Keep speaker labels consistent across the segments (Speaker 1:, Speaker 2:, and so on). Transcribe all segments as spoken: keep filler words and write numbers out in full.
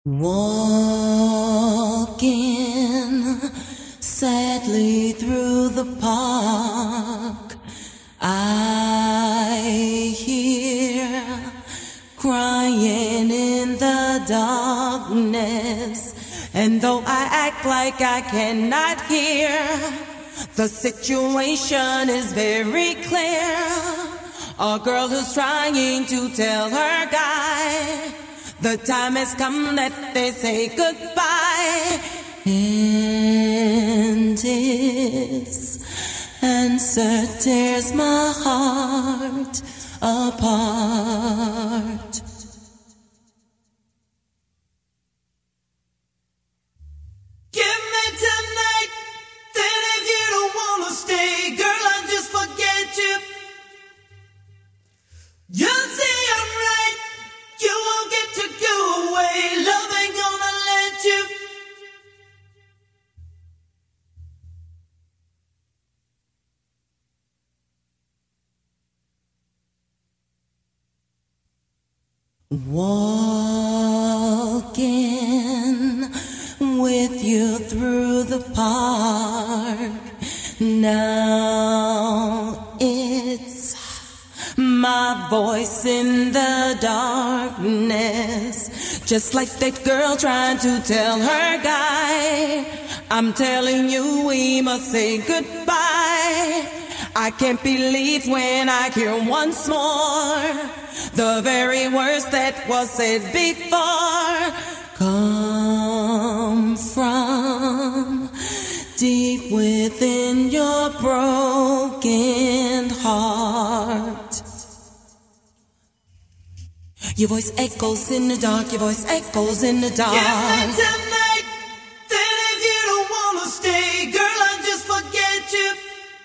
Speaker 1: Walking sadly through the park, I hear crying in the darkness, and though I act like I cannot hear, the situation is very clear. A girl who's trying to tell her guy the time has come that they say goodbye, and his answer tears my heart apart.
Speaker 2: Give me tonight, then if you don't wanna stay, girl, I'll just forget you. You see I'm right, you won't get to go away, love ain't gonna let you.
Speaker 1: Walking with you through the park, now it's my voice in the darkness, just like that girl trying to tell her guy, I'm telling you we must say goodbye. I can't believe when I hear once more the very words that was said before come from deep within your broken heart. Your voice echoes in the dark, your voice echoes in the dark.
Speaker 2: Give me tonight, then if you don't wanna stay, girl, I'll just forget you.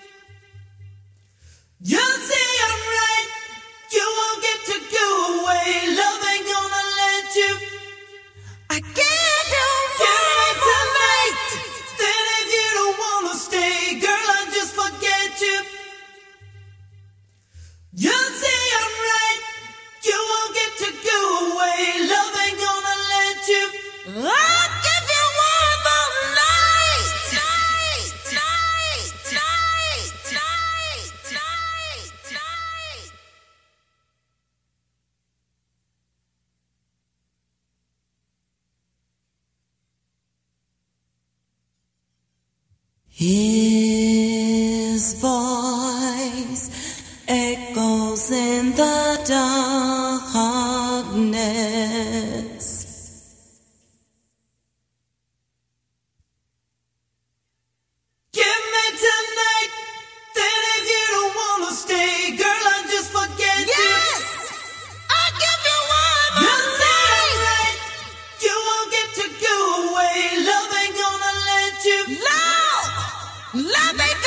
Speaker 2: You see I'm right, you won't get to go away, love ain't gonna let you.
Speaker 1: I give you
Speaker 2: Give me
Speaker 1: one more
Speaker 2: tonight,
Speaker 1: night.
Speaker 2: then if you don't wanna stay, girl, I'll just forget you. You see I'm right, you won't get to go away, love ain't gonna let you.
Speaker 1: I'll give you one more night. Night, night, night, night, night, night. His voice echoes in the darkness.
Speaker 2: Give me tonight, then if you don't wanna stay, girl, I'll just forget you.
Speaker 1: Yes! I'll give you one
Speaker 2: You
Speaker 1: more
Speaker 2: say I'm
Speaker 1: night.
Speaker 2: right, you won't get to go away, love ain't gonna let you.
Speaker 1: Love! Love ain't